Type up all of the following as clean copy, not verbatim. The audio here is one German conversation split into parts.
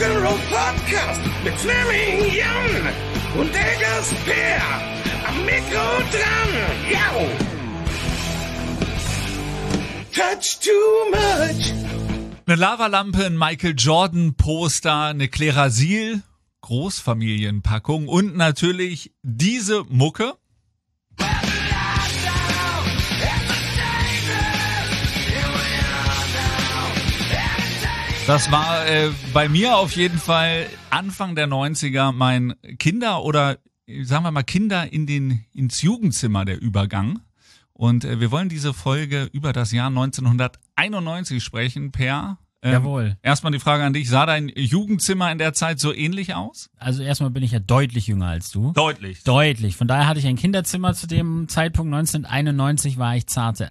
Rock'n'Roll Podcast mit Fleming Jan und der Gast Per am Mikro dran. Jau! Touch too much. Eine Lavalampe, ein Michael Jordan Poster, eine Klerasil Großfamilienpackung und natürlich diese Mucke. Das war bei mir auf jeden Fall Anfang der 90er mein Kinder- oder sagen wir mal Kinder ins Jugendzimmer der Übergang. Und wir wollen diese Folge über das Jahr 1991 sprechen, Per. Jawohl. Erstmal die Frage an dich, sah dein Jugendzimmer in der Zeit so ähnlich aus? Also erstmal bin ich ja deutlich jünger als du. Deutlich. Deutlich. Von daher hatte ich ein Kinderzimmer zu dem Zeitpunkt. 1991 war ich zarte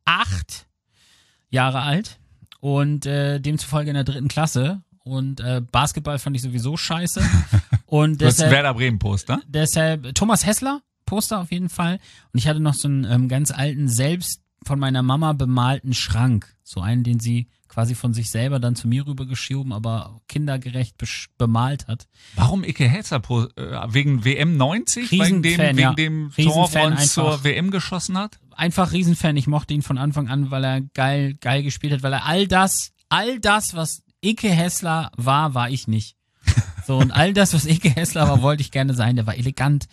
8 Jahre alt und demzufolge in der 3. Klasse. Und Basketball fand ich sowieso scheiße. Und du hast ein deshalb, Werder Bremen Poster? Deshalb Thomas Hessler Poster auf jeden Fall. Und ich hatte noch so einen ganz alten, selbst von meiner Mama bemalten Schrank. So einen, den sie quasi von sich selber dann zu mir rübergeschoben, aber kindergerecht bemalt hat. Warum Icke Hessler? Wegen WM 90? Wegen dem Tor, wo er uns zur WM geschossen hat? Einfach Riesenfan. Ich mochte ihn von Anfang an, weil er geil gespielt hat, weil er all das, was Icke Hessler war ich nicht. So, und all das, was Icke Hessler war, wollte ich gerne sein. Der war elegant,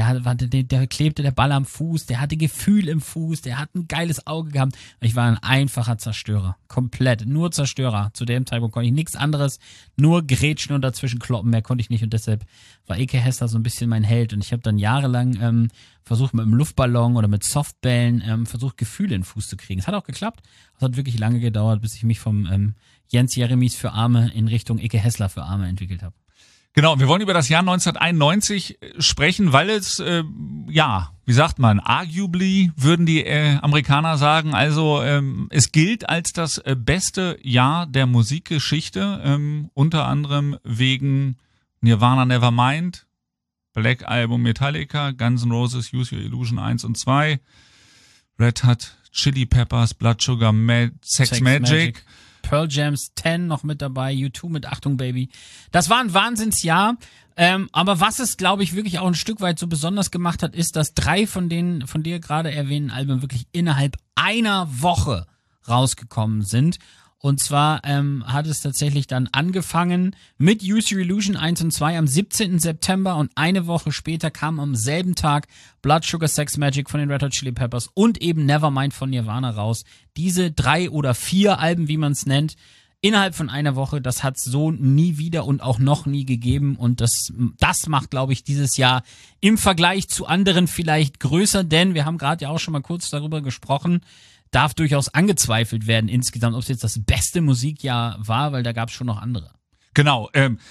der klebte der Ball am Fuß, der hatte Gefühl im Fuß, der hat ein geiles Auge gehabt. Ich war ein einfacher Zerstörer. Komplett. Nur Zerstörer. Zu dem Zeitpunkt konnte ich nichts anderes, nur grätschen und dazwischen kloppen. Mehr konnte ich nicht und deshalb war Icke Hessler so ein bisschen mein Held. Und ich habe dann jahrelang versucht, mit einem Luftballon oder mit Softballen Gefühle in den Fuß zu kriegen. Es hat auch geklappt. Es hat wirklich lange gedauert, bis ich mich vom Jens Jeremies für Arme in Richtung Icke Hessler für Arme entwickelt habe. Genau, wir wollen über das Jahr 1991 sprechen, weil es, wie sagt man, arguably würden die Amerikaner sagen, also es gilt als das beste Jahr der Musikgeschichte, unter anderem wegen Nirvana Nevermind, Black Album Metallica, Guns N' Roses Use Your Illusion 1 und 2, Red Hot Chili Peppers, Blood Sugar Sex Magic. Pearl Jam's 10 noch mit dabei, U2 mit Achtung Baby. Das war ein Wahnsinnsjahr, aber was es, glaube ich, wirklich auch ein Stück weit so besonders gemacht hat, ist, dass 3 von den von dir gerade erwähnten Alben wirklich innerhalb einer Woche rausgekommen sind. Und zwar hat es tatsächlich dann angefangen mit Use Your Illusion 1 und 2 am 17. September und eine Woche später kam am selben Tag Blood Sugar Sex Magic von den Red Hot Chili Peppers und eben Nevermind von Nirvana raus. Diese 3 oder 4 Alben, wie man es nennt, innerhalb von einer Woche, das hat es so nie wieder und auch noch nie gegeben und das macht, glaube ich, dieses Jahr im Vergleich zu anderen vielleicht größer, denn wir haben gerade ja auch schon mal kurz darüber gesprochen, darf durchaus angezweifelt werden insgesamt, ob es jetzt das beste Musikjahr war, weil da gab es schon noch andere. Genau,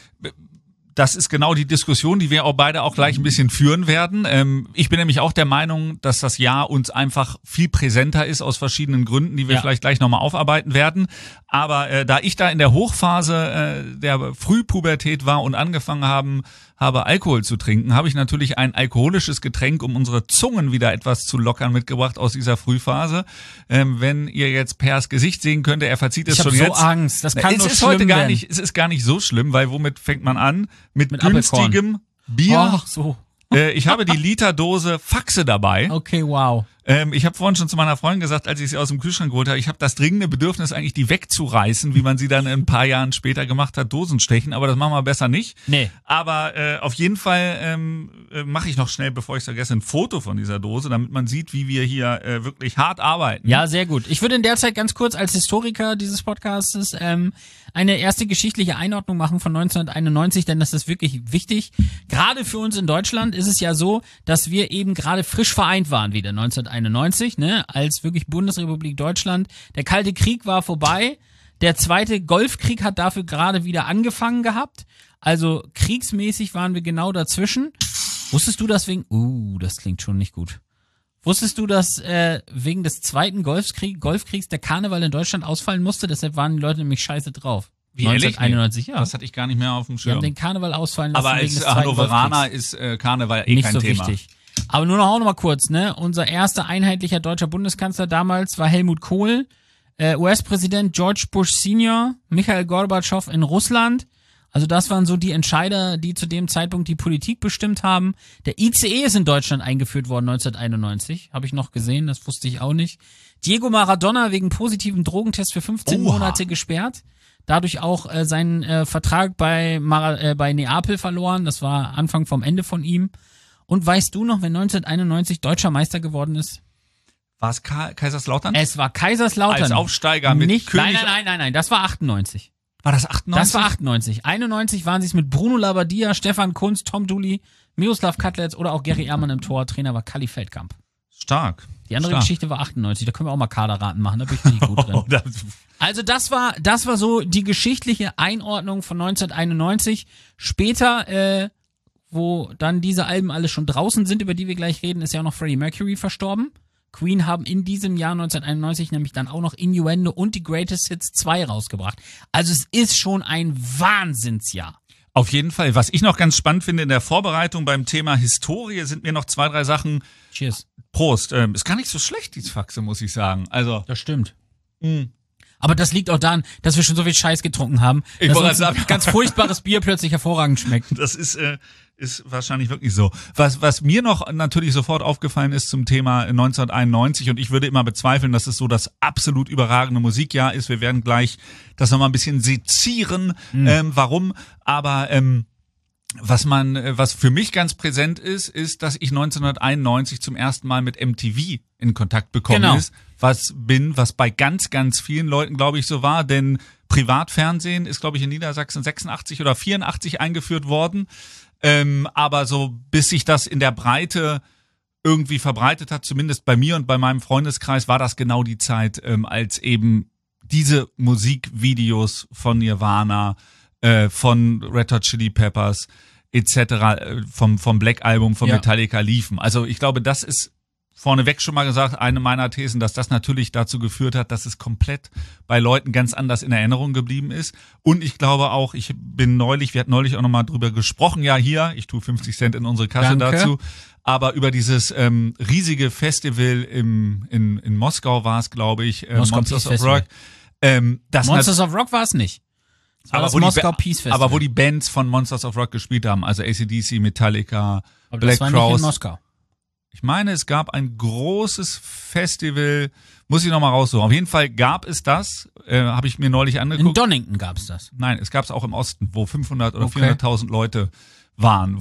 das ist genau die Diskussion, die wir auch beide auch gleich ein bisschen führen werden. Ich bin nämlich auch der Meinung, dass das Jahr uns einfach viel präsenter ist aus verschiedenen Gründen, die wir vielleicht gleich nochmal aufarbeiten werden. Aber da ich da in der Hochphase der Frühpubertät war und angefangen habe Alkohol zu trinken, habe ich natürlich ein alkoholisches Getränk, um unsere Zungen wieder etwas zu lockern, mitgebracht aus dieser Frühphase. Wenn ihr jetzt Pers Gesicht sehen könnt, er verzieht es schon jetzt. Ich habe so Angst, das kann nur schlimm werden. Es ist gar nicht so schlimm, weil womit fängt man an? Mit günstigem Bier. Ach so. Ich habe die Literdose Faxe dabei. Okay, wow. Ich habe vorhin schon zu meiner Freundin gesagt, als ich sie aus dem Kühlschrank geholt habe, ich habe das dringende Bedürfnis eigentlich, die wegzureißen, wie man sie dann ein paar Jahren später gemacht hat, Dosenstechen, aber das machen wir besser nicht. Nee. Aber auf jeden Fall mache ich noch schnell, bevor ich es vergesse, ein Foto von dieser Dose, damit man sieht, wie wir hier wirklich hart arbeiten. Ja, sehr gut. Ich würde in der Zeit ganz kurz als Historiker dieses Podcastes eine erste geschichtliche Einordnung machen von 1991, denn das ist wirklich wichtig. Gerade für uns in Deutschland ist es ja so, dass wir eben gerade frisch vereint waren wieder 1991, ne, als wirklich Bundesrepublik Deutschland. Der Kalte Krieg war vorbei. Der zweite Golfkrieg hat dafür gerade wieder angefangen gehabt. Also kriegsmäßig waren wir genau dazwischen. Wusstest du das das klingt schon nicht gut. Wusstest du, dass wegen des zweiten Golfkriegs der Karneval in Deutschland ausfallen musste? Deshalb waren die Leute nämlich scheiße drauf. Wie 1991, ja. Das hatte ich gar nicht mehr auf dem Schirm. Die haben den Karneval ausfallen lassen. Aber als Hannoveraner ist Karneval nicht kein so Thema. Wichtig. Aber nur noch mal kurz, ne? Unser erster einheitlicher deutscher Bundeskanzler damals war Helmut Kohl, US-Präsident George Bush Senior, Michail Gorbatschow in Russland Also das waren so die Entscheider, die zu dem Zeitpunkt die Politik bestimmt haben. Der ICE ist in Deutschland eingeführt worden 1991, habe ich noch gesehen, das wusste ich auch nicht. Diego Maradona wegen positiven Drogentest für 15 Monate gesperrt. Dadurch auch seinen Vertrag bei Neapel verloren. Das war Anfang vom Ende von ihm. Und weißt du noch, wenn 1991 deutscher Meister geworden ist? War es Kaiserslautern? Es war Kaiserslautern. Als Aufsteiger mit nicht, König... Nein, das war 98. War das 98? Das war 98. 91 waren sie es mit Bruno Labbadia, Stefan Kunz, Tom Dooley, Miroslav Katlec oder auch Gary Ehrmann im Tor. Trainer war Kalli Feldkamp. Stark. Die andere Geschichte war 98. Da können wir auch mal Kaderraten machen. Da bin ich richtig gut drin. Also das war so die geschichtliche Einordnung von 1991. Später, wo dann diese Alben alle schon draußen sind, über die wir gleich reden, ist ja auch noch Freddie Mercury verstorben. Queen haben in diesem Jahr 1991 nämlich dann auch noch Innuendo und die Greatest Hits 2 rausgebracht. Also es ist schon ein Wahnsinnsjahr. Auf jeden Fall. Was ich noch ganz spannend finde in der Vorbereitung beim Thema Historie, sind mir noch 2, 3 Sachen. Cheers. Prost. Ist gar nicht so schlecht, die Faxe, muss ich sagen. Also. Das stimmt. Aber das liegt auch daran, dass wir schon so viel Scheiß getrunken haben, dass uns ein ganz furchtbares Bier plötzlich hervorragend schmeckt. Das ist wahrscheinlich wirklich so. Was mir noch natürlich sofort aufgefallen ist zum Thema 1991, und ich würde immer bezweifeln, dass es so das absolut überragende Musikjahr ist. Wir werden gleich das nochmal ein bisschen sezieren, warum. Aber was für mich ganz präsent ist, dass ich 1991 zum ersten Mal mit MTV in Kontakt bekommen ist, was bei ganz, ganz vielen Leuten, glaube ich, so war, denn Privatfernsehen ist, glaube ich, in Niedersachsen 86 oder 84 eingeführt worden, aber so bis sich das in der Breite irgendwie verbreitet hat, zumindest bei mir und bei meinem Freundeskreis, war das genau die Zeit, als eben diese Musikvideos von Nirvana, von Red Hot Chili Peppers etc. vom Black Album von Metallica liefen. Also ich glaube, das ist vorneweg schon mal gesagt, eine meiner Thesen, dass das natürlich dazu geführt hat, dass es komplett bei Leuten ganz anders in Erinnerung geblieben ist. Und ich glaube auch, wir hatten neulich auch nochmal drüber gesprochen, ich tue 50 Cent in unsere Kasse dazu, aber über dieses riesige Festival in Moskau war es, glaube ich, Monsters of Rock. Monsters of Rock war es nicht. Aber wo die Bands von Monsters of Rock gespielt haben, also AC/DC, Metallica, aber Black das war Crowes. nicht in Moskau. Ich meine, es gab ein großes Festival, muss ich nochmal raussuchen. Auf jeden Fall gab es das, habe ich mir neulich angeguckt. In Donington gab es das. Nein, es gab es auch im Osten, wo 500 oder 400.000 Leute waren,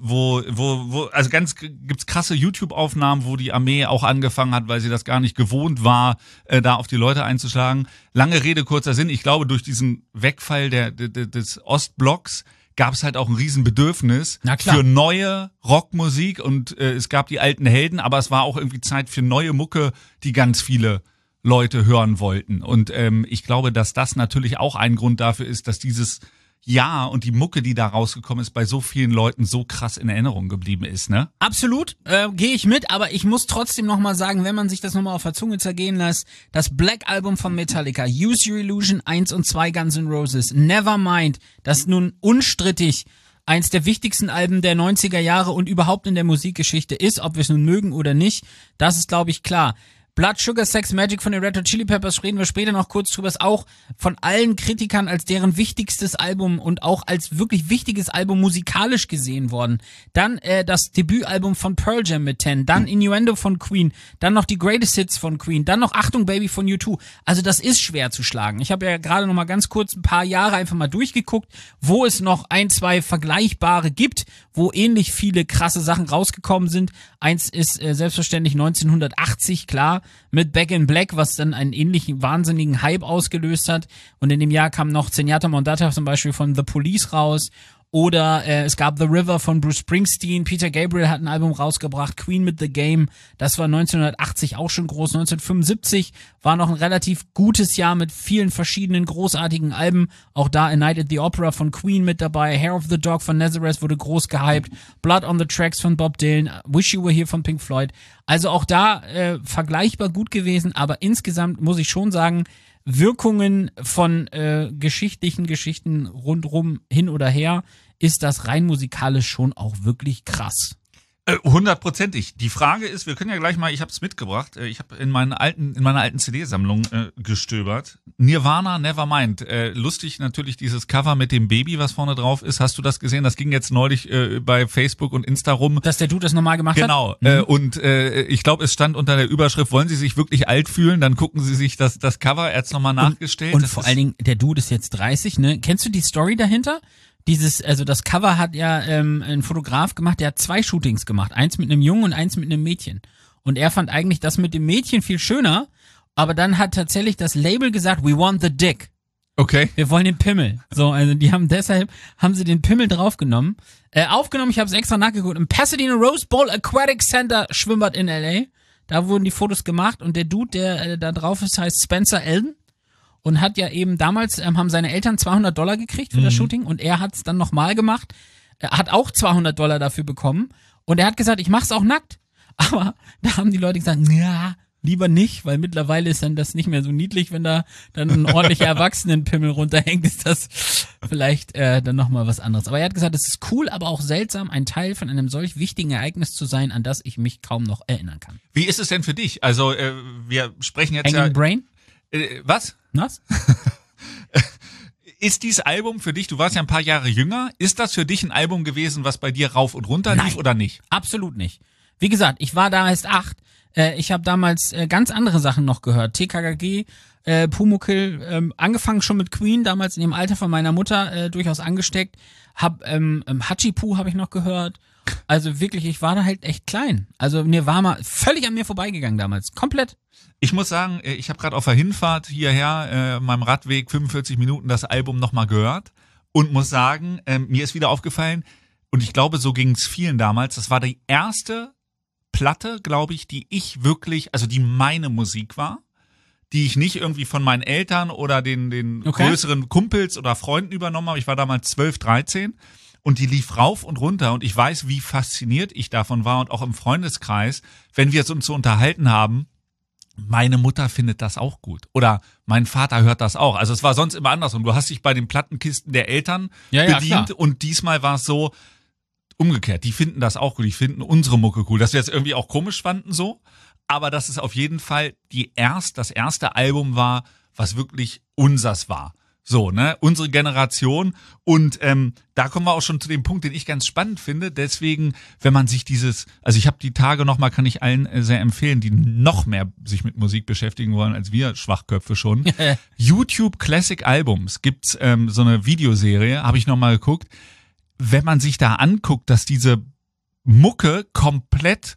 also gibt's krasse YouTube-Aufnahmen, wo die Armee auch angefangen hat, weil sie das gar nicht gewohnt war, da auf die Leute einzuschlagen. Lange Rede, kurzer Sinn. Ich glaube, durch diesen Wegfall des Ostblocks gab es halt auch ein Riesenbedürfnis für neue Rockmusik und es gab die alten Helden, aber es war auch irgendwie Zeit für neue Mucke, die ganz viele Leute hören wollten. Und ich glaube, dass das natürlich auch ein Grund dafür ist, dass dieses Jahr und die Mucke, die da rausgekommen ist, bei so vielen Leuten so krass in Erinnerung geblieben ist, ne? Absolut, gehe ich mit, aber ich muss trotzdem nochmal sagen, wenn man sich das nochmal auf der Zunge zergehen lässt, das Black Album von Metallica, Use Your Illusion 1 und 2 Guns N' Roses, Nevermind, das nun unstrittig eins der wichtigsten Alben der 90er Jahre und überhaupt in der Musikgeschichte ist, ob wir es nun mögen oder nicht, das ist, glaube ich, klar. Blood, Sugar, Sex, Magic von den Red Hot Chili Peppers, reden wir später noch kurz drüber, ist auch von allen Kritikern als deren wichtigstes Album und auch als wirklich wichtiges Album musikalisch gesehen worden. Dann das Debütalbum von Pearl Jam mit 10, dann Innuendo von Queen, dann noch die Greatest Hits von Queen, dann noch Achtung Baby von U2. Also das ist schwer zu schlagen. Ich habe ja gerade noch mal ganz kurz ein paar Jahre einfach mal durchgeguckt, wo es noch 1, 2 vergleichbare gibt, wo ähnlich viele krasse Sachen rausgekommen sind. Eins ist selbstverständlich 1980, klar, mit Back in Black, was dann einen ähnlichen wahnsinnigen Hype ausgelöst hat. Und in dem Jahr kam noch Zenyatta Mondatta zum Beispiel von The Police raus. Oder es gab The River von Bruce Springsteen, Peter Gabriel hat ein Album rausgebracht, Queen mit The Game, das war 1980 auch schon groß. 1975 war noch ein relativ gutes Jahr mit vielen verschiedenen großartigen Alben. Auch da A Night at the Opera von Queen mit dabei, Hair of the Dog von Nazareth wurde groß gehypt, Blood on the Tracks von Bob Dylan, Wish You Were Here von Pink Floyd. Also auch da vergleichbar gut gewesen, aber insgesamt muss ich schon sagen, Wirkungen von geschichtlichen Geschichten rundrum hin oder her, ist das rein musikalisch schon auch wirklich krass. 100%ig. Die Frage ist, wir können ja gleich mal, ich habe es mitgebracht, ich habe in meiner alten CD-Sammlung gestöbert. Nirvana, Nevermind. Lustig natürlich dieses Cover mit dem Baby, was vorne drauf ist. Hast du das gesehen? Das ging jetzt neulich bei Facebook und Insta rum. Dass der Dude das normal gemacht genau. hat? Genau. Und ich glaube, es stand unter der Überschrift, wollen Sie sich wirklich alt fühlen? Dann gucken Sie sich das Cover, er hat's nochmal nachgestellt. Und vor allen Dingen, der Dude ist jetzt 30, ne? Kennst du die Story dahinter? Also das Cover hat ja ein Fotograf gemacht, der hat 2 Shootings gemacht. Eins mit einem Jungen und eins mit einem Mädchen. Und er fand eigentlich das mit dem Mädchen viel schöner, aber dann hat tatsächlich das Label gesagt, we want the dick. Okay. Wir wollen den Pimmel. So, also deshalb haben sie den Pimmel draufgenommen. Aufgenommen, ich habe es extra nachgeguckt, im Pasadena Rose Bowl Aquatic Center Schwimmbad in L.A. Da wurden die Fotos gemacht und der Dude, der da drauf ist, heißt Spencer Elden. Und hat ja eben damals, haben seine Eltern $200 gekriegt für das Shooting und er hat es dann nochmal gemacht. Er hat auch $200 dafür bekommen und er hat gesagt, ich mach's auch nackt. Aber da haben die Leute gesagt, ja, lieber nicht, weil mittlerweile ist dann das nicht mehr so niedlich, wenn da dann ein ordentlicher Erwachsenenpimmel runterhängt, ist das vielleicht dann nochmal was anderes. Aber er hat gesagt, es ist cool, aber auch seltsam, ein Teil von einem solch wichtigen Ereignis zu sein, an das ich mich kaum noch erinnern kann. Wie ist es denn für dich? Also wir sprechen jetzt Hanging Brain? Was? Was? Ist dieses Album für dich, du warst ja ein paar Jahre jünger, ist das für dich ein Album gewesen, was bei dir rauf und runter lief oder nicht? Absolut nicht. Wie gesagt, ich war da erst 8. Ich habe damals ganz andere Sachen noch gehört. TKKG, Pumuckl, angefangen schon mit Queen, damals in dem Alter von meiner Mutter durchaus angesteckt. Hachipu habe ich noch gehört. Also wirklich, ich war da halt echt klein. Also Nirvana völlig an mir vorbeigegangen damals. Komplett. Ich muss sagen, ich habe gerade auf der Hinfahrt hierher, meinem Radweg 45 Minuten das Album nochmal gehört und muss sagen, mir ist wieder aufgefallen, und ich glaube, so ging es vielen damals, das war die erste Platte, glaube ich, die ich wirklich, also die meine Musik war, die ich nicht irgendwie von meinen Eltern oder den größeren Kumpels oder Freunden übernommen habe. Ich war damals 12, 13 und die lief rauf und runter und ich weiß, wie fasziniert ich davon war und auch im Freundeskreis, wenn wir uns so unterhalten haben, meine Mutter findet das auch gut. Oder mein Vater hört das auch. Also es war sonst immer andersrum. Du hast dich bei den Plattenkisten der Eltern bedient klar. Und diesmal war es so umgekehrt. Die finden das auch gut. Die finden unsere Mucke cool. Dass wir es irgendwie auch komisch fanden so. Aber dass es auf jeden Fall das erste Album war, was wirklich unsers war. So, ne, unsere Generation. Und da kommen wir auch schon zu dem Punkt, den ich ganz spannend finde. Deswegen, wenn man sich also ich habe die Tage nochmal, kann ich allen sehr empfehlen, die noch mehr sich mit Musik beschäftigen wollen, als wir Schwachköpfe schon. YouTube Classic Albums gibt's so eine Videoserie, habe ich nochmal geguckt. Wenn man sich da anguckt, dass diese Mucke komplett,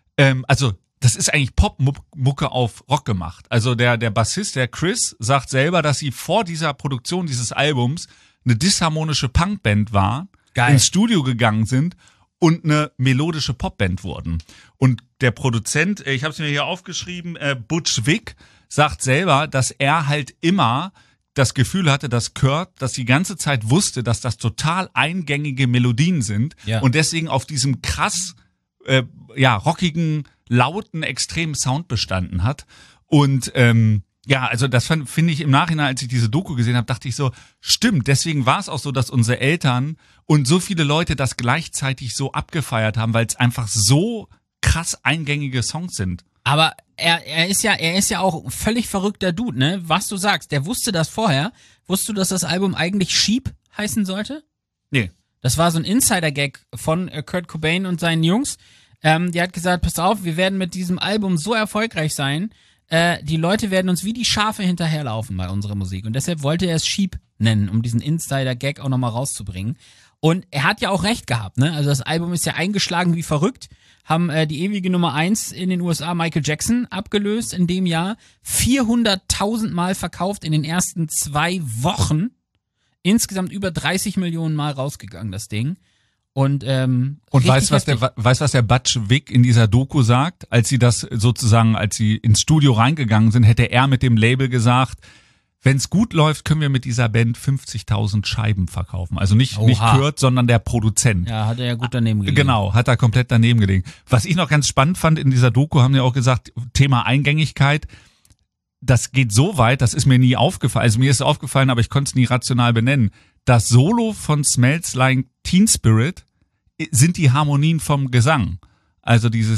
das ist eigentlich Popmucke auf Rock gemacht. Also der Bassist, der Chris, sagt selber, dass sie vor dieser Produktion dieses Albums eine disharmonische Punkband war, ins Studio gegangen sind und eine melodische Popband wurden. Und der Produzent, ich habe es mir hier aufgeschrieben, Butch Vig, sagt selber, dass er halt immer das Gefühl hatte, dass Kurt das die ganze Zeit wusste, dass das total eingängige Melodien sind und deswegen auf diesem krass rockigen, lauten, extremen Sound bestanden hat. Und also das finde ich im Nachhinein, als ich diese Doku gesehen habe, dachte ich so, stimmt, deswegen war es auch so, dass unsere Eltern und so viele Leute das gleichzeitig so abgefeiert haben, weil es einfach so krass eingängige Songs sind. Aber er ist ja auch ein völlig verrückter Dude, ne? Was du sagst, der wusste das vorher. Wusstest du, dass das Album eigentlich Sheep heißen sollte? Nee. Das war so ein Insider-Gag von Kurt Cobain und seinen Jungs. Die hat gesagt, pass auf, wir werden mit diesem Album so erfolgreich sein, die Leute werden uns wie die Schafe hinterherlaufen bei unserer Musik. Und deshalb wollte er es Sheep nennen, um diesen Insider-Gag auch nochmal rauszubringen. Und er hat ja auch recht gehabt, ne? Also das Album ist ja eingeschlagen wie verrückt. Haben die ewige Nummer 1 in den USA Michael Jackson abgelöst in dem Jahr. 400.000 Mal verkauft in den ersten 2 Wochen. Insgesamt über 30 Millionen Mal rausgegangen, das Ding. Und weißt was der Butch Vig in dieser Doku sagt, als sie ins Studio reingegangen sind, hätte er mit dem Label gesagt, wenn es gut läuft, können wir mit dieser Band 50.000 Scheiben verkaufen. Also nicht Kurt, sondern der Produzent. Ja, hat er ja gut daneben gelegen. Genau, hat er komplett daneben gelegen. Was ich noch ganz spannend fand in dieser Doku, haben die auch gesagt, Thema Eingängigkeit, das geht so weit, das ist mir nie aufgefallen. Also mir ist es aufgefallen, aber ich konnte es nie rational benennen. Das Solo von Smells Like Teen Spirit sind die Harmonien vom Gesang. Also dieses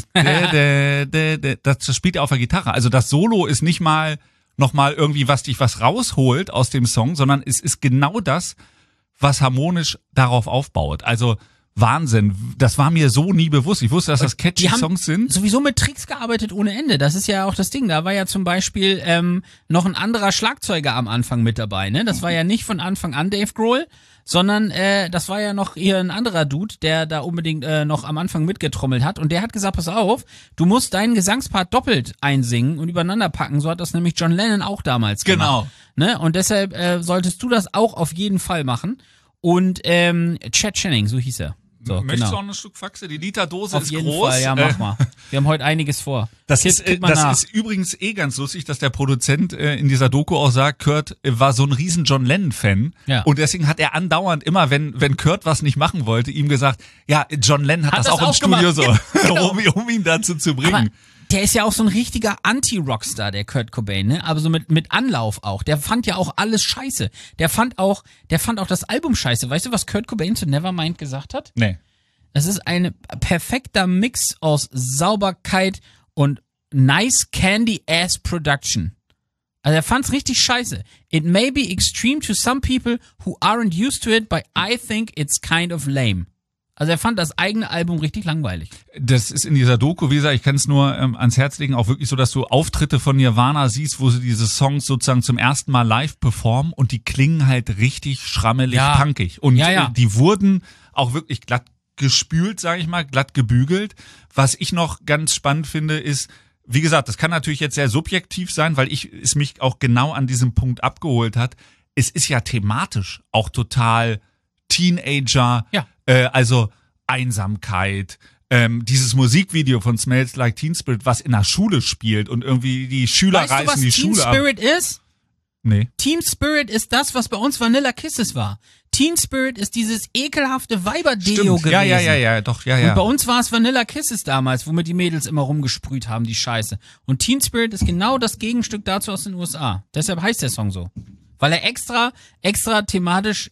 das spielt er auf der Gitarre. Also das Solo ist nicht mal nochmal irgendwie, was dich was rausholt aus dem Song, sondern es ist genau das, was harmonisch darauf aufbaut. Also Wahnsinn. Das war mir so nie bewusst. Ich wusste, dass das catchy Songs sind. Sowieso mit Tricks gearbeitet ohne Ende. Das ist ja auch das Ding. Da war ja zum Beispiel noch ein anderer Schlagzeuger am Anfang mit dabei. Ne? Das war ja nicht von Anfang an Dave Grohl, sondern das war ja noch hier ein anderer Dude, der da unbedingt noch am Anfang mitgetrommelt hat. Und der hat gesagt, pass auf, du musst deinen Gesangspart doppelt einsingen und übereinander packen. So hat das nämlich John Lennon auch damals gemacht. Genau. Ne? Und deshalb solltest du das auch auf jeden Fall machen. Und Chad Channing, so hieß er. So, möchtest du auch ein Stück Faxe? Die Literdose ist groß. Auf jeden Fall, ja, mach mal. Wir haben heute einiges vor. Das ist übrigens ganz lustig, dass der Produzent in dieser Doku auch sagt, Kurt war so ein riesen John Lennon-Fan. Ja. Und deswegen hat er andauernd immer, wenn Kurt was nicht machen wollte, ihm gesagt, ja, John Lennon hat das auch im Studio gemacht. So, genau. um ihn dazu zu bringen. Aber der ist ja auch so ein richtiger Anti-Rockstar, der Kurt Cobain, ne? Aber so mit Anlauf auch. Der fand ja auch alles scheiße. Der fand auch das Album scheiße. Weißt du, was Kurt Cobain zu Nevermind gesagt hat? Nee. Das ist ein perfekter Mix aus Sauberkeit und nice candy-ass production. Also er fand's richtig scheiße. It may be extreme to some people who aren't used to it, but I think it's kind of lame. Also er fand das eigene Album richtig langweilig. Das ist in dieser Doku, wie gesagt, ich kann es nur ans Herz legen, auch wirklich so, dass du Auftritte von Nirvana siehst, wo sie diese Songs sozusagen zum ersten Mal live performen und die klingen halt richtig schrammelig, punkig. Und die wurden auch wirklich glatt gespült, sage ich mal, glatt gebügelt. Was ich noch ganz spannend finde, ist, wie gesagt, das kann natürlich jetzt sehr subjektiv sein, weil es mich auch genau an diesem Punkt abgeholt hat. Es ist ja thematisch auch total Teenager, also Einsamkeit, dieses Musikvideo von Smells Like Teen Spirit, was in der Schule spielt und irgendwie die Schüler reißen die Schule ab. Weißt du, was Teen Spirit ist? Nee. Teen Spirit ist das, was bei uns Vanilla Kisses war. Teen Spirit ist dieses ekelhafte Weiber-Deo gewesen. Ja, doch. Und bei uns war es Vanilla Kisses damals, womit die Mädels immer rumgesprüht haben, die Scheiße. Und Teen Spirit ist genau das Gegenstück dazu aus den USA. Deshalb heißt der Song so. Weil er extra thematisch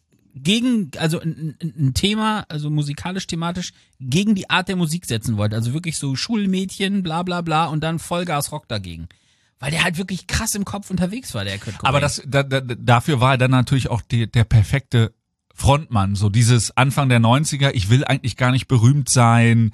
also ein Thema, also musikalisch thematisch, gegen die Art der Musik setzen wollte. Also wirklich so Schulmädchen, bla bla bla und dann Vollgas Rock dagegen. Weil der halt wirklich krass im Kopf unterwegs war, der Kurt Cobain. Aber dafür war er dann natürlich auch der perfekte Frontmann. So dieses Anfang der 90er, ich will eigentlich gar nicht berühmt sein,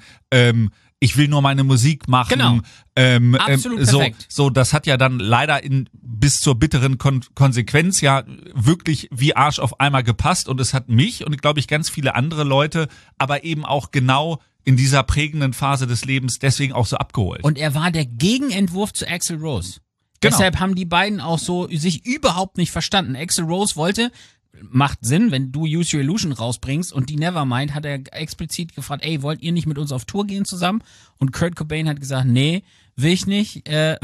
ich will nur meine Musik machen. Genau. Absolut perfekt. So, das hat ja dann leider bis zur bitteren Konsequenz ja wirklich wie Arsch auf Eimer gepasst und es hat mich und glaube ich ganz viele andere Leute, aber eben auch genau in dieser prägenden Phase des Lebens deswegen auch so abgeholt. Und er war der Gegenentwurf zu Axl Rose. Genau. Deshalb haben die beiden auch so sich überhaupt nicht verstanden. Axl Rose macht Sinn, wenn du Use Your Illusion rausbringst und die Nevermind hat er explizit gefragt, ey, wollt ihr nicht mit uns auf Tour gehen zusammen? Und Kurt Cobain hat gesagt, nee, will ich nicht. Das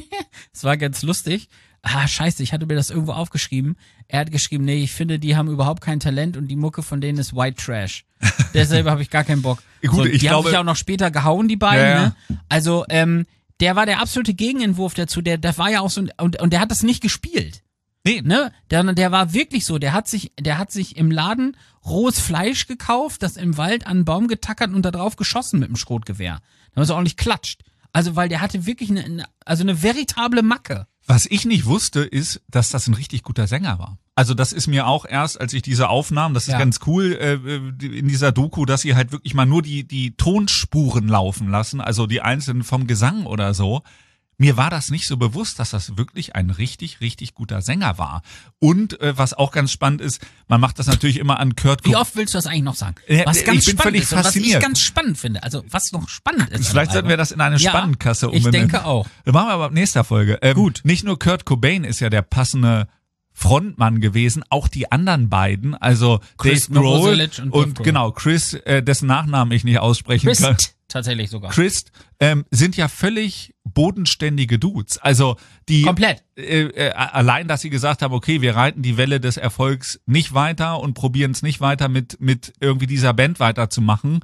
war ganz lustig. Scheiße, ich hatte mir das irgendwo aufgeschrieben. Er hat geschrieben, nee, ich finde, die haben überhaupt kein Talent und die Mucke von denen ist White Trash. Deshalb habe ich gar keinen Bock. Gut, die haben sich auch noch später gehauen, die beiden. Ja. Ne? Also, der war der absolute Gegenentwurf dazu. Der war ja auch so, und der hat das nicht gespielt. Nee. Ne? Der war wirklich so, der hat sich im Laden rohes Fleisch gekauft, das im Wald an einen Baum getackert und da drauf geschossen mit dem Schrotgewehr. Da ist er ordentlich klatscht. Also, weil der hatte wirklich eine veritable Macke. Was ich nicht wusste, ist, dass das ein richtig guter Sänger war. Also das ist mir auch erst, als ich diese Aufnahmen, das ist ganz cool in dieser Doku, dass sie halt wirklich mal nur die Tonspuren laufen lassen, also die einzelnen vom Gesang oder so. Mir war das nicht so bewusst, dass das wirklich ein richtig, richtig guter Sänger war. Und was auch ganz spannend ist, man macht das natürlich immer an Kurt Cobain. Wie oft willst du das eigentlich noch sagen? Was ganz ich bin völlig fasziniert. Was ich ganz spannend finde, also was noch spannend ist. Vielleicht sollten wir das in eine Spannendkasse umbenennen. Ich denke auch. Das machen wir aber ab nächster Folge. Gut. Nicht nur Kurt Cobain ist ja der passende Frontmann gewesen, auch die anderen beiden, also Chris Dave Grohl und genau, Chris, dessen Nachnamen ich nicht aussprechen kann. Tatsächlich sogar. Chris sind ja völlig bodenständige Dudes. Also die komplett. Allein, dass sie gesagt haben, okay, wir reiten die Welle des Erfolgs nicht weiter und probieren es nicht weiter mit irgendwie dieser Band weiterzumachen.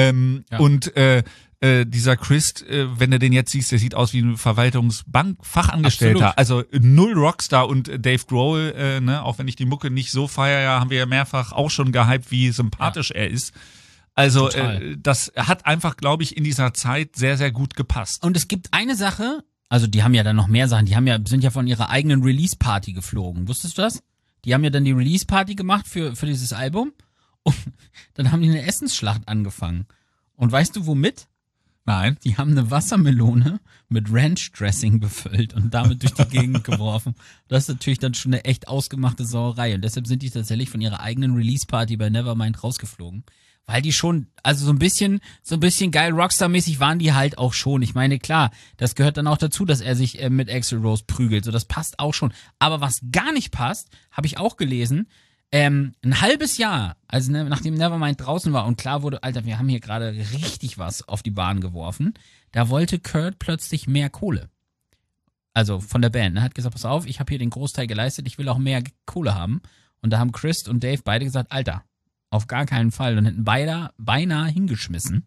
Und dieser Chris, wenn du den jetzt siehst, der sieht aus wie ein Verwaltungsbank-Fachangestellter. Also null Rockstar und Dave Grohl, auch wenn ich die Mucke nicht so feiere, haben wir ja mehrfach auch schon gehypt, wie sympathisch er ist. Also Total. das hat einfach, glaube ich, in dieser Zeit sehr, sehr gut gepasst. Und es gibt eine Sache, also die haben ja dann noch mehr Sachen, sind ja von ihrer eigenen Release-Party geflogen. Wusstest du das? Die haben ja dann die Release-Party gemacht für dieses Album und dann haben die eine Essensschlacht angefangen. Und weißt du womit? Nein. Die haben eine Wassermelone mit Ranch-Dressing befüllt und damit durch die Gegend geworfen. Das ist natürlich dann schon eine echt ausgemachte Sauerei. Und deshalb sind die tatsächlich von ihrer eigenen Release-Party bei Nevermind rausgeflogen. Weil die schon, also so ein bisschen geil Rockstar-mäßig waren die halt auch schon. Ich meine, klar, das gehört dann auch dazu, dass er sich mit Axl Rose prügelt. So, das passt auch schon. Aber was gar nicht passt, habe ich auch gelesen, ein halbes Jahr, also nachdem Nevermind draußen war und klar wurde, Alter, wir haben hier gerade richtig was auf die Bahn geworfen, da wollte Kurt plötzlich mehr Kohle. Also von der Band. Er hat gesagt, pass auf, ich habe hier den Großteil geleistet, ich will auch mehr Kohle haben. Und da haben Chris und Dave beide gesagt, Alter, auf gar keinen Fall. Und hätten beinahe hingeschmissen.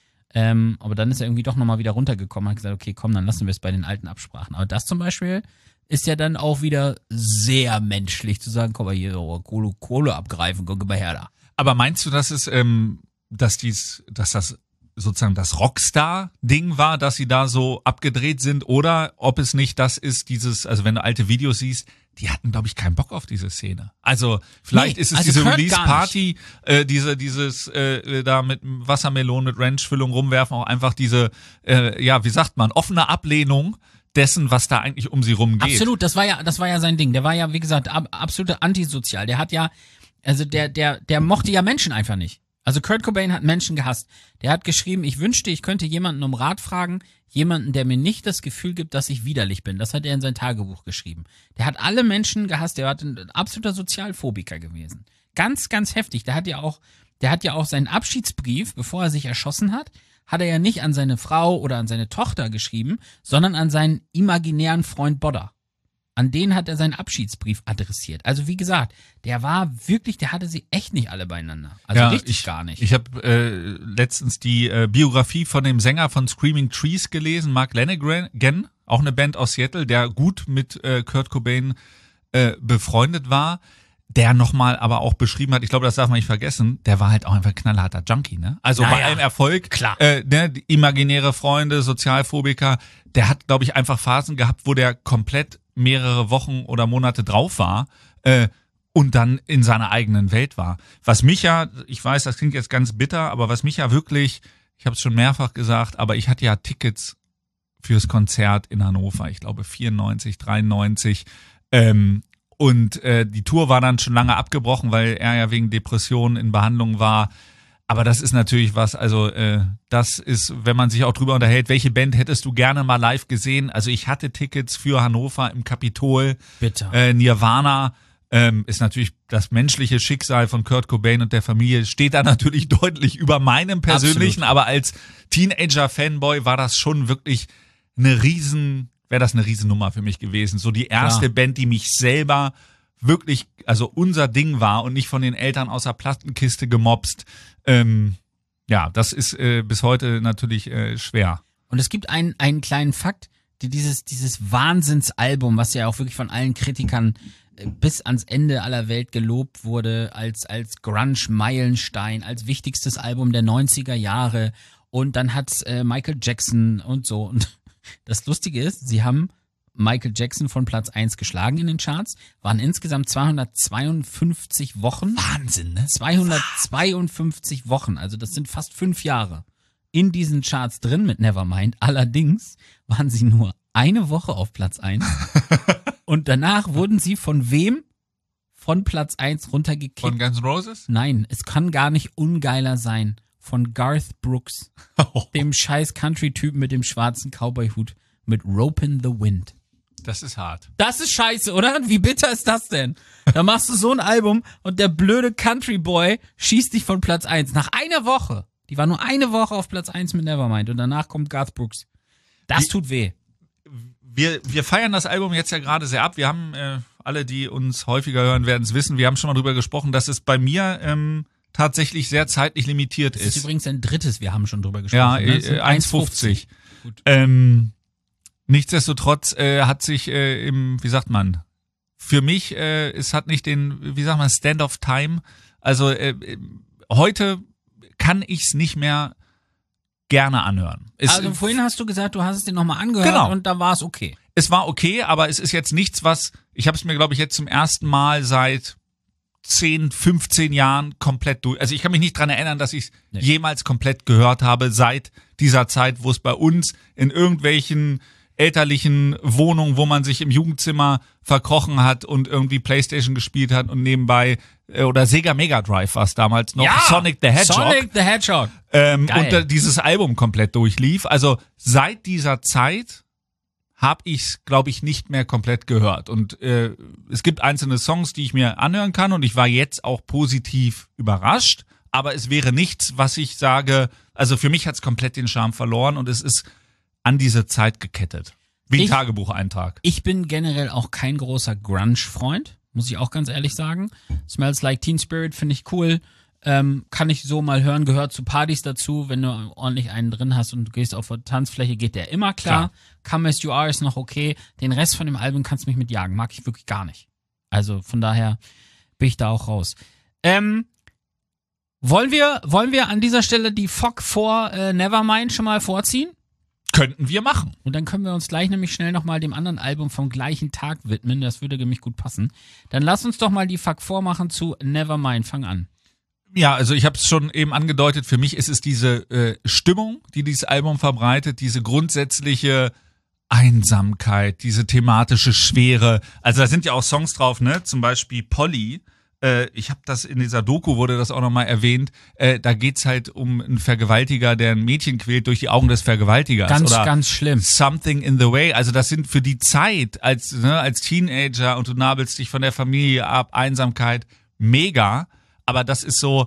Aber dann ist er irgendwie doch nochmal wieder runtergekommen und hat gesagt, okay, komm, dann lassen wir es bei den alten Absprachen. Aber das zum Beispiel ist ja dann auch wieder sehr menschlich zu sagen, komm mal hier, Kohle abgreifen, guck mal her da. Aber meinst du, dass es, dass das sozusagen das Rockstar-Ding war, dass sie da so abgedreht sind, oder ob es nicht das ist, also wenn du alte Videos siehst, die hatten, glaube ich, keinen Bock auf diese Szene. Also vielleicht ist es also diese Kurt Release-Party, dieses da mit Wassermelonen mit Ranchfüllung rumwerfen, auch einfach diese, wie sagt man, offene Ablehnung dessen, was da eigentlich um sie rum geht. Absolut, das war ja sein Ding. Der war ja, wie gesagt, absolute antisozial. Der hat ja, also der mochte ja Menschen einfach nicht. Also Kurt Cobain hat Menschen gehasst. Der hat geschrieben, ich wünschte, ich könnte jemanden um Rat fragen, jemanden, der mir nicht das Gefühl gibt, dass ich widerlich bin. Das hat er in sein Tagebuch geschrieben. Der hat alle Menschen gehasst. Der war ein absoluter Sozialphobiker gewesen. Ganz, ganz heftig. Der hat ja auch seinen Abschiedsbrief, bevor er sich erschossen hat er ja nicht an seine Frau oder an seine Tochter geschrieben, sondern an seinen imaginären Freund Bodder. An den hat er seinen Abschiedsbrief adressiert. Also wie gesagt, der hatte sie echt nicht alle beieinander. Also ja, richtig gar nicht. Ich habe letztens die Biografie von dem Sänger von Screaming Trees gelesen, Mark Lanegan, auch eine Band aus Seattle, der gut mit Kurt Cobain befreundet war, der nochmal aber auch beschrieben hat, ich glaube, das darf man nicht vergessen, der war halt auch einfach knallharter Junkie, ne? Also bei allem Erfolg, klar. Die imaginäre Freunde, Sozialphobiker, der hat, glaube ich, einfach Phasen gehabt, wo der komplett mehrere Wochen oder Monate drauf war und dann in seiner eigenen Welt war. Was mich ja, ich weiß, das klingt jetzt ganz bitter, aber was mich ja wirklich, ich habe es schon mehrfach gesagt, aber ich hatte ja Tickets fürs Konzert in Hannover, ich glaube 94, 93, und die Tour war dann schon lange abgebrochen, weil er ja wegen Depressionen in Behandlung war. Aber das ist natürlich was, also das ist, wenn man sich auch drüber unterhält, welche Band hättest du gerne mal live gesehen? Also ich hatte Tickets für Hannover im Kapitol. Bitter. Nirvana ist natürlich das menschliche Schicksal von Kurt Cobain und der Familie, steht da natürlich deutlich über meinem persönlichen. Absolut. Aber als Teenager-Fanboy war das schon wirklich wäre das eine Riesennummer für mich gewesen. So die erste Band, die mich selber wirklich, also unser Ding war und nicht von den Eltern aus der Plattenkiste gemobst. Das ist bis heute natürlich schwer. Und es gibt einen kleinen Fakt, dieses Wahnsinnsalbum, was ja auch wirklich von allen Kritikern bis ans Ende aller Welt gelobt wurde, als Grunge-Meilenstein, als wichtigstes Album der 90er Jahre. Und dann hat's Michael Jackson und so. Und das Lustige ist, sie haben Michael Jackson von Platz 1 geschlagen in den Charts, waren insgesamt 252 Wochen. Wahnsinn, ne? 252 Wochen, also das sind fast 5 Jahre in diesen Charts drin mit Nevermind. Allerdings waren sie nur eine Woche auf Platz 1 und danach wurden sie von wem? Von Platz 1 runtergekickt. Von Guns N' Roses? Nein, es kann gar nicht ungeiler sein. Von Garth Brooks, dem scheiß Country-Typen mit dem schwarzen Cowboy-Hut, mit Ropin' the Wind. Das ist hart. Das ist scheiße, oder? Wie bitter ist das denn? Da machst du so ein Album und der blöde Country-Boy schießt dich von Platz 1. Nach einer Woche. Die war nur eine Woche auf Platz 1 mit Nevermind und danach kommt Garth Brooks. Das tut weh. Wir feiern das Album jetzt ja gerade sehr ab. Wir haben, alle, die uns häufiger hören, werden es wissen, wir haben schon mal drüber gesprochen, dass es bei mir tatsächlich sehr zeitlich limitiert ist. Das ist übrigens ein drittes, wir haben schon drüber gesprochen. Ja, 1,50. Gut. Nichtsdestotrotz hat sich wie sagt man, für mich, es hat nicht den, wie sagt man, Stand of Time. Also heute kann ich's nicht mehr gerne anhören. Also vorhin hast du gesagt, du hast es dir nochmal angehört und da war es okay. Es war okay, aber es ist jetzt nichts, ich habe es mir, glaube ich, jetzt zum ersten Mal seit 10, 15 Jahren komplett durch. Also ich kann mich nicht dran erinnern, dass ich es jemals komplett gehört habe seit dieser Zeit, wo es bei uns in irgendwelchen elterlichen Wohnungen, wo man sich im Jugendzimmer verkrochen hat und irgendwie Playstation gespielt hat und nebenbei oder Sega Mega Drive war es damals noch, Sonic the Hedgehog. Sonic the Hedgehog. Und dieses Album komplett durchlief. Also seit dieser Zeit habe ich es, glaube ich, nicht mehr komplett gehört. Und es gibt einzelne Songs, die ich mir anhören kann und ich war jetzt auch positiv überrascht. Aber es wäre nichts, was ich sage, also für mich hat es komplett den Charme verloren und es ist an diese Zeit gekettet. Wie ein Tagebucheintrag. Ich bin generell auch kein großer Grunge-Freund, muss ich auch ganz ehrlich sagen. Smells Like Teen Spirit finde ich cool. Kann ich so mal hören, gehört zu Partys dazu. Wenn du ordentlich einen drin hast und du gehst auf eine Tanzfläche, geht der immer klar. Come As You Are ist noch okay. Den Rest von dem Album kannst du mich mit jagen. Mag ich wirklich gar nicht. Also von daher bin ich da auch raus. Wollen wir an dieser Stelle die Fog vor Nevermind schon mal vorziehen? Könnten wir machen. Und dann können wir uns gleich nämlich schnell nochmal dem anderen Album vom gleichen Tag widmen. Das würde nämlich gut passen. Dann lass uns doch mal die Fuck vormachen zu Nevermind. Fang an. Ja, also ich habe es schon eben angedeutet. Für mich ist es diese Stimmung, die dieses Album verbreitet, diese grundsätzliche Einsamkeit, diese thematische Schwere. Also da sind ja auch Songs drauf, ne? Zum Beispiel Polly. Ich habe das in dieser Doku, wurde das auch nochmal erwähnt, da geht's halt um einen Vergewaltiger, der ein Mädchen quält durch die Augen des Vergewaltigers. Ganz schlimm. Something in the Way. Also das sind für die Zeit als Teenager und du nabelst dich von der Familie ab, Einsamkeit, mega. Aber das ist so,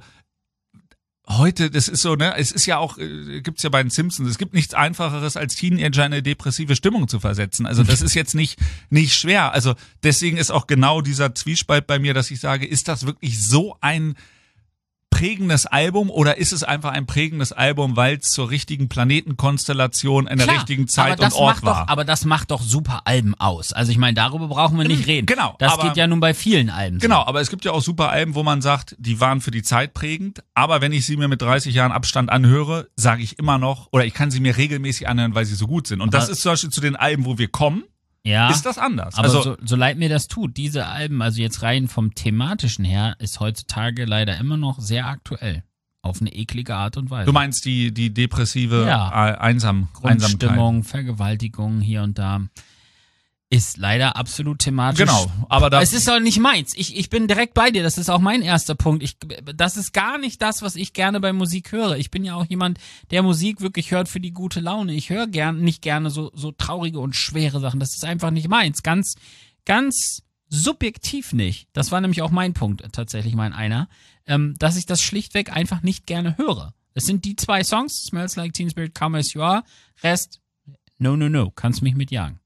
heute, das ist so, ne, es ist ja auch, gibt's ja bei den Simpsons, es gibt nichts Einfacheres als Teenager in eine depressive Stimmung zu versetzen. Also das ist jetzt nicht schwer. Also deswegen ist auch genau dieser Zwiespalt bei mir, dass ich sage, ist das wirklich so ein prägendes Album oder ist es einfach ein prägendes Album, weil es zur richtigen Planetenkonstellation in der richtigen Zeit und Ort war? Aber das macht doch super Alben aus. Also ich meine, darüber brauchen wir nicht reden. Genau. Das geht ja nun bei vielen Alben. Genau, aber es gibt ja auch super Alben, wo man sagt, die waren für die Zeit prägend, aber wenn ich sie mir mit 30 Jahren Abstand anhöre, sage ich immer noch, oder ich kann sie mir regelmäßig anhören, weil sie so gut sind. Und das ist zum Beispiel zu den Alben, wo wir kommen, ist das anders. Aber also, so leid mir das tut, diese Alben, also jetzt rein vom thematischen her, ist heutzutage leider immer noch sehr aktuell. Auf eine eklige Art und Weise. Du meinst die depressive Einsamkeit? Grundstimmung, Vergewaltigung hier und da. Ist leider absolut thematisch. Genau, aber es ist auch nicht meins. Ich bin direkt bei dir. Das ist auch mein erster Punkt. Das ist gar nicht das, was ich gerne bei Musik höre. Ich bin ja auch jemand, der Musik wirklich hört für die gute Laune. Ich höre nicht gerne so traurige und schwere Sachen. Das ist einfach nicht meins. Ganz, ganz subjektiv nicht. Das war nämlich auch mein Punkt, tatsächlich mein einer, dass ich das schlichtweg einfach nicht gerne höre. Es sind die 2 Songs, Smells Like Teen Spirit, Come As You Are. Rest, no. Kannst mich mitjagen.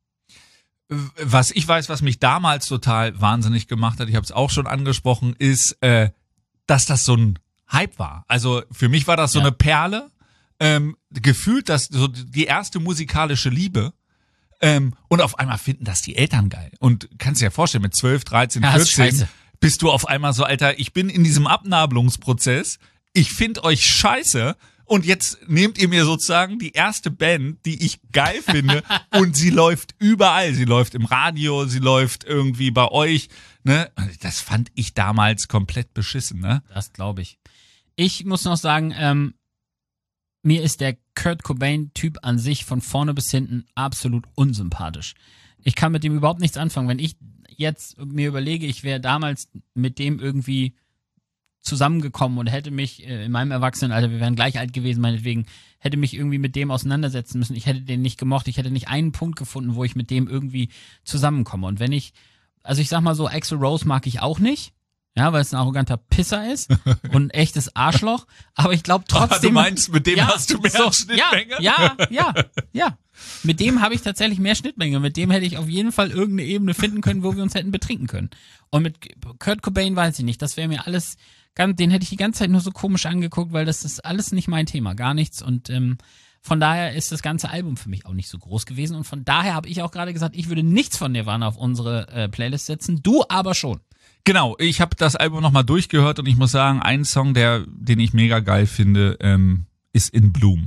Was ich weiß, was mich damals total wahnsinnig gemacht hat, ich habe es auch schon angesprochen, ist, dass das so ein Hype war. Also für mich war das so eine Perle, gefühlt, dass so die erste musikalische Liebe und auf einmal finden das die Eltern geil. Und kannst dir ja vorstellen, mit 12, 13, 14 bist du auf einmal so, Alter, ich bin in diesem Abnabelungsprozess, ich find euch scheiße. Und jetzt nehmt ihr mir sozusagen die erste Band, die ich geil finde und sie läuft überall. Sie läuft im Radio, sie läuft irgendwie bei euch. Ne? Das fand ich damals komplett beschissen. Ne? Das glaube ich. Ich muss noch sagen, mir ist der Kurt Cobain-Typ an sich von vorne bis hinten absolut unsympathisch. Ich kann mit dem überhaupt nichts anfangen. Wenn ich jetzt mir überlege, ich wäre damals mit dem irgendwie zusammengekommen und hätte mich in meinem Erwachsenenalter, wir wären gleich alt gewesen, meinetwegen, hätte mich irgendwie mit dem auseinandersetzen müssen. Ich hätte den nicht gemocht. Ich hätte nicht einen Punkt gefunden, wo ich mit dem irgendwie zusammenkomme. Und wenn ich sag mal so, Axl Rose mag ich auch nicht. Ja, weil es ein arroganter Pisser ist und ein echtes Arschloch. Aber ich glaube trotzdem. Du meinst, mit dem hast du mehr Schnittmenge? Ja. Mit dem habe ich tatsächlich mehr Schnittmenge. Mit dem hätte ich auf jeden Fall irgendeine Ebene finden können, wo wir uns hätten betrinken können. Und mit Kurt Cobain weiß ich nicht. Das wäre mir alles, den hätte ich die ganze Zeit nur so komisch angeguckt, weil das ist alles nicht mein Thema. Gar nichts. Und von daher ist das ganze Album für mich auch nicht so groß gewesen. Und von daher habe ich auch gerade gesagt, ich würde nichts von Nirvana auf unsere Playlist setzen. Du aber schon. Genau, ich habe das Album nochmal durchgehört und ich muss sagen, ein Song, den ich mega geil finde, ist In Bloom.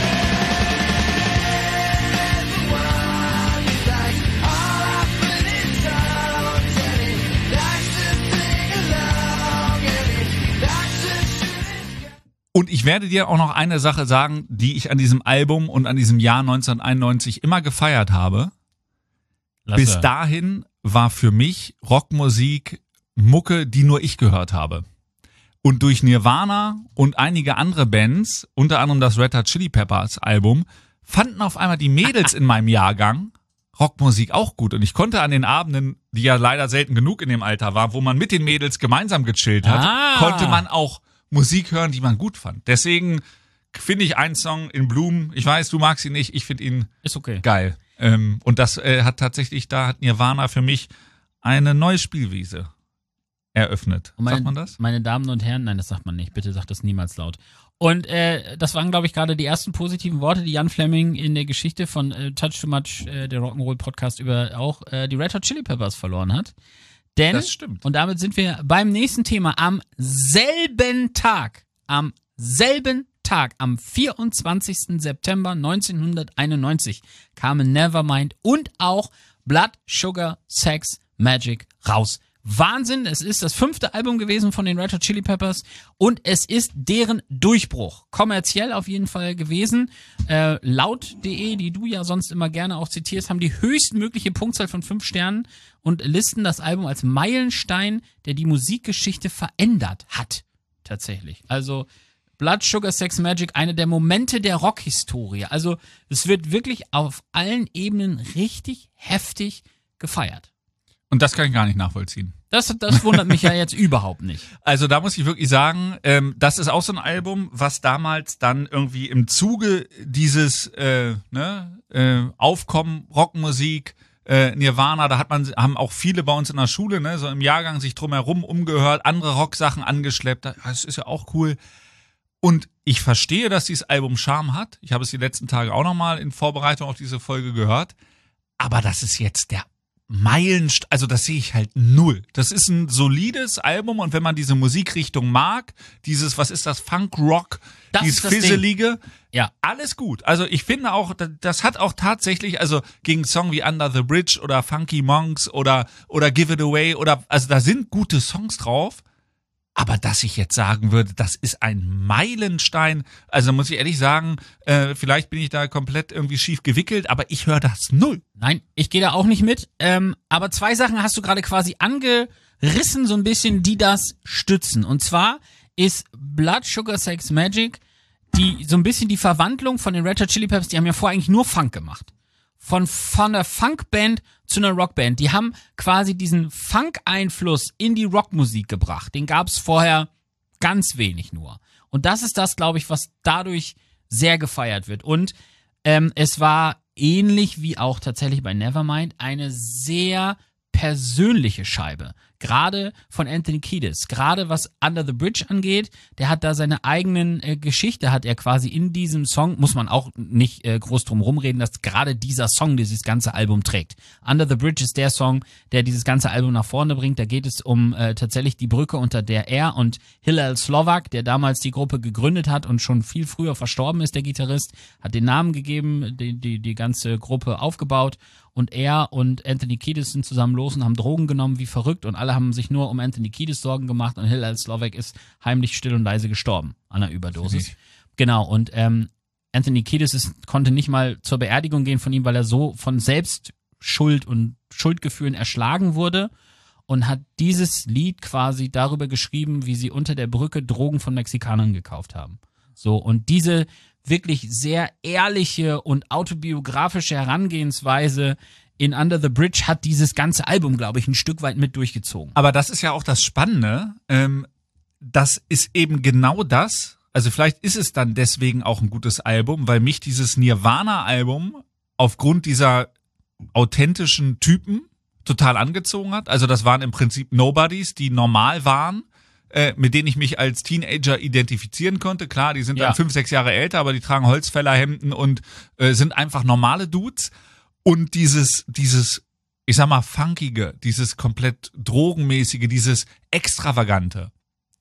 Und ich werde dir auch noch eine Sache sagen, die ich an diesem Album und an diesem Jahr 1991 immer gefeiert habe. Bis dahin war für mich Rockmusik Mucke, die nur ich gehört habe. Und durch Nirvana und einige andere Bands, unter anderem das Red Hot Chili Peppers Album, fanden auf einmal die Mädels in meinem Jahrgang Rockmusik auch gut. Und ich konnte an den Abenden, die ja leider selten genug in dem Alter waren, wo man mit den Mädels gemeinsam gechillt hat, konnte man auch Musik hören, die man gut fand. Deswegen finde ich einen Song In Bloom, ich weiß, du magst ihn nicht, ich finde ihn geil. Und das hat Nirvana für mich eine neue Spielwiese eröffnet. Sagt man das? Meine Damen und Herren, nein, das sagt man nicht. Bitte sagt das niemals laut. Und das waren, glaube ich, gerade die ersten positiven Worte, die Jan Fleming in der Geschichte von Touch Too Much, der Rock'n'Roll-Podcast, über auch die Red Hot Chili Peppers verloren hat. Denn, das stimmt. Und damit sind wir beim nächsten Thema. Am selben Tag, am 24. September 1991 kamen Nevermind und auch Blood, Sugar, Sex, Magic raus. Wahnsinn, es ist das 5. Album gewesen von den Red Hot Chili Peppers und es ist deren Durchbruch. Kommerziell auf jeden Fall gewesen. Laut.de, die du ja sonst immer gerne auch zitierst, haben die höchstmögliche Punktzahl von 5 Sternen und listen das Album als Meilenstein, der die Musikgeschichte verändert hat. Tatsächlich. Also Blood, Sugar, Sex, Magic, eine der Momente der Rockhistorie. Also es wird wirklich auf allen Ebenen richtig heftig gefeiert. Und das kann ich gar nicht nachvollziehen. Das wundert mich ja jetzt überhaupt nicht. Also da muss ich wirklich sagen, das ist auch so ein Album, was damals dann irgendwie im Zuge dieses Aufkommen, Rockmusik, Nirvana, da haben auch viele bei uns in der Schule, so im Jahrgang sich drumherum umgehört, andere Rocksachen angeschleppt. Das ist ja auch cool. Und ich verstehe, dass dieses Album Charme hat. Ich habe es die letzten Tage auch nochmal in Vorbereitung auf diese Folge gehört. Aber das ist jetzt der Meilenstein, also das sehe ich halt null. Das ist ein solides Album und wenn man diese Musikrichtung mag, dieses, was ist das, Funk-Rock, dieses Fisselige, ja, alles gut. Also ich finde auch, das hat auch tatsächlich, also gegen Song wie Under the Bridge oder Funky Monks oder Give It Away also da sind gute Songs drauf. Aber dass ich jetzt sagen würde, das ist ein Meilenstein, also muss ich ehrlich sagen, vielleicht bin ich da komplett irgendwie schief gewickelt, aber ich höre das null. Nein, ich gehe da auch nicht mit. Aber 2 Sachen hast du gerade quasi angerissen, so ein bisschen, die das stützen. Und zwar ist Blood, Sugar, Sex, Magic so ein bisschen die Verwandlung von den Red Hot Chili Peppers, die haben ja vorher eigentlich nur Funk gemacht. Von der Funkband zu einer Rockband. Die haben quasi diesen Funk-Einfluss in die Rockmusik gebracht. Den gab es vorher ganz wenig nur. Und das ist das, glaube ich, was dadurch sehr gefeiert wird. Und es war ähnlich wie auch tatsächlich bei Nevermind eine sehr persönliche Scheibe. Gerade von Anthony Kiedis. Gerade was Under the Bridge angeht, der hat da seine eigenen Geschichte, hat er quasi in diesem Song, muss man auch nicht groß drum rumreden, dass gerade dieser Song dieses ganze Album trägt. Under the Bridge ist der Song, der dieses ganze Album nach vorne bringt. Da geht es um tatsächlich die Brücke, unter der er und Hillel Slovak, der damals die Gruppe gegründet hat und schon viel früher verstorben ist, der Gitarrist, hat den Namen gegeben, die ganze Gruppe aufgebaut. Und er und Anthony Kiedis sind zusammen los und haben Drogen genommen wie verrückt und alle haben sich nur um Anthony Kiedis Sorgen gemacht und Hillel Slovak ist heimlich still und leise gestorben an einer Überdosis. Genau, und Anthony Kiedis konnte nicht mal zur Beerdigung gehen von ihm, weil er so von Selbstschuld und Schuldgefühlen erschlagen wurde und hat dieses Lied quasi darüber geschrieben, wie sie unter der Brücke Drogen von Mexikanern gekauft haben. So, und diese wirklich sehr ehrliche und autobiografische Herangehensweise in Under the Bridge hat dieses ganze Album, glaube ich, ein Stück weit mit durchgezogen. Aber das ist ja auch das Spannende. Das ist eben genau das. Also vielleicht ist es dann deswegen auch ein gutes Album, weil mich dieses Nirvana-Album aufgrund dieser authentischen Typen total angezogen hat. Also das waren im Prinzip Nobodies, die normal waren, mit denen ich mich als Teenager identifizieren konnte. Klar, die sind dann 5, 6 Jahre älter, aber die tragen Holzfällerhemden und sind einfach normale Dudes. Und dieses ich sag mal, funkige, dieses komplett drogenmäßige, dieses extravagante.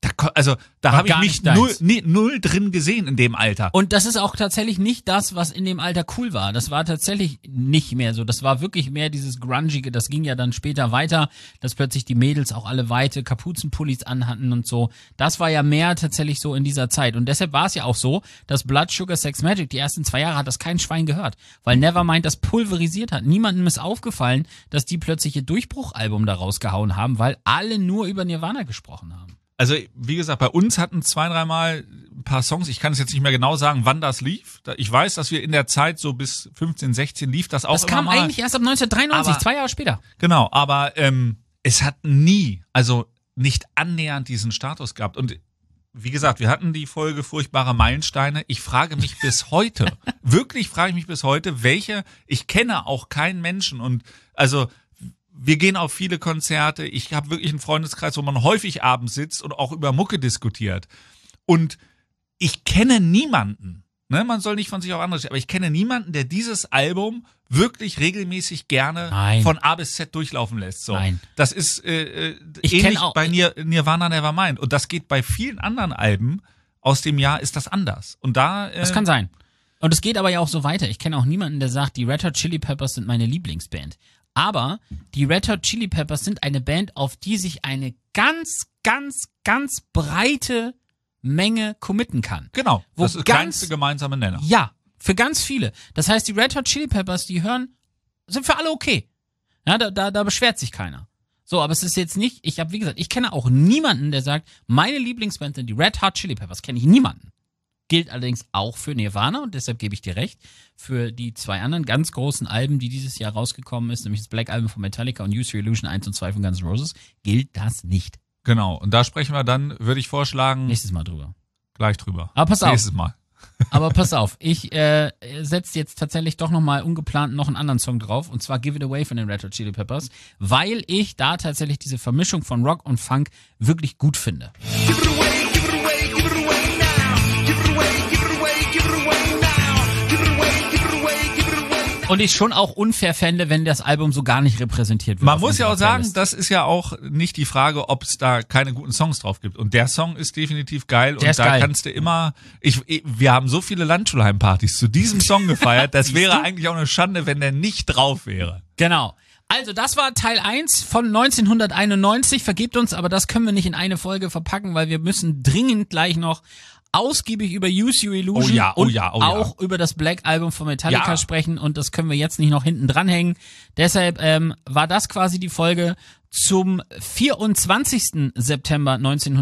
Da habe ich mich null drin gesehen in dem Alter. Und das ist auch tatsächlich nicht das, was in dem Alter cool war. Das war tatsächlich nicht mehr so. Das war wirklich mehr dieses Grungige. Das ging ja dann später weiter, dass plötzlich die Mädels auch alle weite Kapuzenpullis anhatten und so. Das war ja mehr tatsächlich so in dieser Zeit. Und deshalb war es ja auch so, dass Blood Sugar Sex Magic, die ersten 2 Jahre hat das kein Schwein gehört. Weil Nevermind das pulverisiert hat. Niemandem ist aufgefallen, dass die plötzlich ihr Durchbruchalbum da rausgehauen haben, weil alle nur über Nirvana gesprochen haben. Also, wie gesagt, bei uns hatten 2-3 Mal ein paar Songs, ich kann es jetzt nicht mehr genau sagen, wann das lief. Ich weiß, dass wir in der Zeit so bis 15, 16 lief das auch das immer mal. Das kam eigentlich erst ab 1993, aber, 2 Jahre später. Genau, aber es hat nie, also nicht annähernd diesen Status gehabt. Und wie gesagt, wir hatten die Folge Furchtbare Meilensteine. Ich frage mich bis heute, wirklich frage ich mich bis heute, ich kenne auch keinen Menschen und also wir gehen auf viele Konzerte. Ich habe wirklich einen Freundeskreis, wo man häufig abends sitzt und auch über Mucke diskutiert. Und ich kenne niemanden, ne, man soll nicht von sich auf andere stellen, aber ich kenne niemanden, der dieses Album wirklich regelmäßig gerne von A bis Z durchlaufen lässt. So. Nein. Das ist ähnlich bei Nirvana Nevermind. Und das geht bei vielen anderen Alben aus dem Jahr, ist das anders. Und das kann sein. Und es geht aber ja auch so weiter. Ich kenne auch niemanden, der sagt, die Red Hot Chili Peppers sind meine Lieblingsband. Aber die Red Hot Chili Peppers sind eine Band, auf die sich eine ganz, ganz, ganz breite Menge committen kann. Genau, das ist kleinste gemeinsame Nenner. Ja, für ganz viele. Das heißt, die Red Hot Chili Peppers, die sind für alle okay. Ja, da beschwert sich keiner. So, aber es ist jetzt nicht, wie gesagt, ich kenne auch niemanden, der sagt, meine Lieblingsband sind die Red Hot Chili Peppers. Kenne ich niemanden. Gilt allerdings auch für Nirvana und deshalb gebe ich dir recht. Für die 2 anderen ganz großen Alben, die dieses Jahr rausgekommen ist, nämlich das Black Album von Metallica und Use Your Illusion 1 und 2 von Guns N' Roses, gilt das nicht. Genau, und da sprechen wir dann, würde ich vorschlagen... Nächstes Mal drüber. Gleich drüber. Aber pass auf. Nächstes Mal. Aber pass auf, ich setze jetzt tatsächlich doch nochmal ungeplant noch einen anderen Song drauf, und zwar Give It Away von den Red Hot Chili Peppers, weil ich da tatsächlich diese Vermischung von Rock und Funk wirklich gut finde. Give it away, give it away, give it away now. Give it away, give it away, give it away now. Give it away, give it away, give it away now. Und ich schon auch unfair fände, wenn das Album so gar nicht repräsentiert wird. Man muss ja auch sagen, das ist ja auch nicht die Frage, ob es da keine guten Songs drauf gibt. Und der Song ist definitiv geil. Und da kannst du immer, wir haben so viele Landschulheimpartys zu diesem Song gefeiert, das wäre eigentlich auch eine Schande, wenn der nicht drauf wäre. Genau. Also, das war Teil 1 von 1991. Vergebt uns, aber das können wir nicht in eine Folge verpacken, weil wir müssen dringend gleich noch ausgiebig über Use Your Illusion und auch über das Black Album von Metallica sprechen, und das können wir jetzt nicht noch hinten dranhängen. Deshalb war das quasi die Folge zum 24. September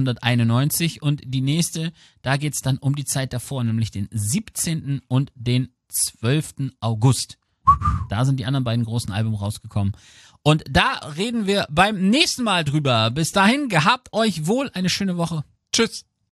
1991, und die nächste, da geht's dann um die Zeit davor, nämlich den 17. und den 12. August. Da sind die anderen beiden großen Alben rausgekommen. Und da reden wir beim nächsten Mal drüber. Bis dahin, gehabt euch wohl, eine schöne Woche. Tschüss.